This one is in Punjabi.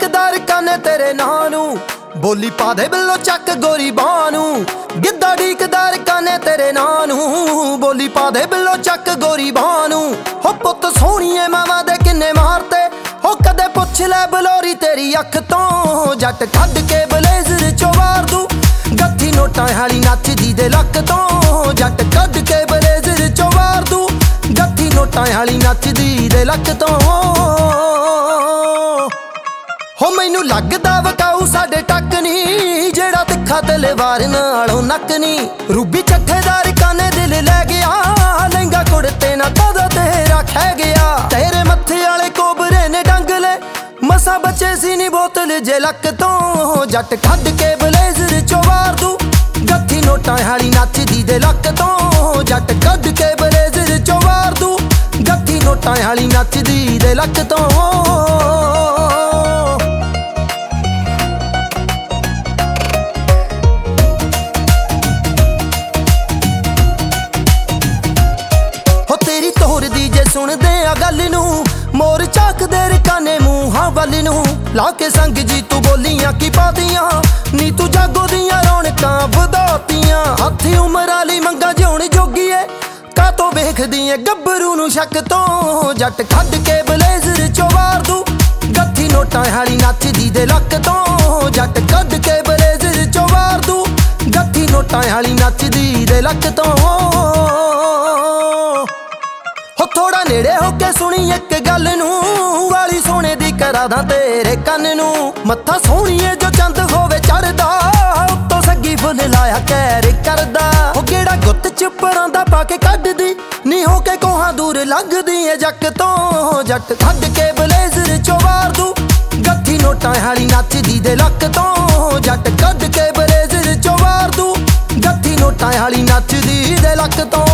ਡੀਕਦਾਰ ਕਾਨੇ ਤੇਰੇ ਨਾਂ ਨੂੰ, ਬੋਲੀ ਪਾ ਦੇ ਬਿੱਲੋ ਚੱਕ ਗੋਰੀ ਬਾਹ ਨੂੰ। ਗਿੱਧਾ ਡੀਕਦਾਰ ਕਾਨੇ ਤੇਰੇ ਨਾਂ ਨੂੰ, ਬੋਲੀ ਪਾ ਦੇ ਬਿੱਲੋ ਚੱਕ ਗੋਰੀ ਬਾਹ ਨੂੰ। ਹੋ ਪੁੱਤ ਸੋਹਣੀਏ ਮਾਵਾਂ ਦੇ ਕਿੰਨੇ ਮਾਰਤੇ, ਹੋ ਕਦੇ ਪੁੱਛ ਲੈ ਬਲੋਰੀ ਤੇਰੀ ਅੱਖ ਤੋਂ। ਜੱਟ ਕੱਢ ਕੇ ਬਲੇਜ਼ਰ ਚੋਂ ਵਾਰ ਦੂ, ਗੱਠੀ ਨੋਟਾਂ ਵਾਲੀ ਨੱਚਦੀ ਦੇ ਲੱਕ ਤੋਂ। ਜੱਟ ਕੱਢ ਕੇ ਬਲੇਜ਼ਰ ਚੋਂ ਵਾਰ ਦੂ, ਗੱਠੀ ਨੋਟਾਂ ਵਾਲੀ ਨੱਚਦੀ ਦੇ ਲੱਕ ਤੋਂ। ਹੋ ਮੈਨੂੰ ਲੱਗਦਾ ਵਕਾਊ ਸਾਡੇ ਟੱਕ ਨੀ, ਜਿਹੜਾ ਤਿੱਖਾ ਤਲਵਾਰ ਨਾਲੋਂ ਨੱਕ ਨੀ। ਰੂਬੀ ਚੱਠੇਦਾਰ ਕਾਨੇ ਦਿਲ ਲੈ ਗਿਆ, ਲਹਿੰਗਾ ਕੁੜਤੇ ਨਾ ਤਦਾ ਤੇਰਾ ਖਹਿ ਗਿਆ। ਤੇਰੇ ਮੱਥੇ ਵਾਲੇ ਕੋਬਰੇ ਨੇ ਡੰਗ ਲੈ, ਮਸਾਂ ਬਚੇ ਸੀ ਨੀ ਬੋਤਲ ਜੇ ਲੱਕ ਤੋਂ। ਜੱਟ ਕੱਢ ਕੇ ਬਲੇਜ਼ਰ ਚੋਂ ਵਾਰ ਦੂ, ਗੱਠੀ ਨੋਟਾਂ ਵਾਲੀ ਨੱਚਦੀ ਦੇ ਲੱਕ ਤੋਂ। ਜੱਟ ਕੱਢ ਕੇ ਬਲੇਜ਼ਰ ਚੋਂ ਵਾਰ ਦੂ, ਗੱਠੀ ਨੋਟਾਂ ਵਾਲੀ ਨੱਚਦੀ ਦੇ ਲੱਕ ਤੋਂ। ਜੇ ਸੁਣਦੇ ਆ ਗੱਲ ਨੂੰ, ਮੋਰ ਝਾਕਦੇ ਰਕਾਨੇ ਮੂੰਹਾਂ ਵੱਲ ਨੂੰ। ਲਾ ਕੇ ਸੰਗ ਜੀ ਤੂੰ ਬੋਲੀਆਂ ਕੀ ਪਾਦੀਆਂ, ਨੀ ਤੂੰ ਜਾਗੋ ਦੀਆਂ ਰੌਣਕਾਂ ਵਧਾਤੀਆਂ। ਹੱਥੀ ਉਮਰ ਵਾਲੀ ਮੰਗਾ ਜਿਉਣ ਜੋਗੀਏ, ਕਾਤੋਂ ਵੇਖਦੀ ਏ ਗੱਭਰੂ ਨੂੰ ਸ਼ੱਕ ਤੋਂ। ਜੱਟ ਕੱਢ ਕੇ ਬਲੇਜ਼ਰ ਚੋਂ ਵਾਰ ਦੂ, ਗੱਠੀ ਨੋਟਾਂ ਵਾਲੀ ਨੱਚਦੀ ਦੇ ਲੱਕ ਤੋਂ। ਜੱਟ ਕੱਢ ਕੇ ਬਲੇਜ਼ਰ ਚੋਂ ਵਾਰ ਦੂ, ਗੱਠੀ ਨੋਟਾਂ ਵਾਲੀ ਨੱਚਦੀ ਦੇ ਲੱਕ ਤੋਂ। ਥੋੜਾ ਨੇੜੇ ਹੋ ਕੇ ਸੁਣੀ ਇੱਕ ਗੱਲ ਨੂੰ, ਵਾਲੀ ਸੋਨੇ ਦੀ ਕਰਾ ਦਾਂ ਤੇਰੇ ਕੰਨ ਨੂੰ। ਮੱਥਾ ਸੋਹਣੀਏ ਜੋ ਚੰਦ ਹੋਵੇ ਚੜਦਾ, ਉੱਤੋਂ ਸੱਗੀ ਫੁੱਲ ਲਾਇਆ ਕਹਿਰ ਕਰਦਾ। ਉਹ ਕਿਹੜਾ ਗੁੱਤ ਚ ਪਰਾਂਦਾ ਪਾ ਕੇ ਕੱਢਦੀ, ਨੀ ਹੋ ਕੇ ਕੋਹਾਂ ਦੂਰ ਲੰਘਦੀ ਏ ਜੱਕ ਤੋਂ। ਜੱਟ ਕੱਢ ਕੇ ਬਲੇਜ਼ਰ ਚੋਂ ਵਾਰ ਦੂ, ਗੱਠੀ ਨੋਟਾਂ ਵਾਲੀ ਨੱਚਦੀ ਦੇ ਲੱਕ ਤੋਂ। ਜੱਟ ਕੱਢ ਕੇ ਬਲੇਜ਼ਰ ਚੋਂ ਵਾਰ ਦੂ, ਗੱਠੀ ਨੋਟਾਂ ਵਾਲੀ ਨੱਚਦੀ ਦੇ ਲੱਕ ਤੋਂ।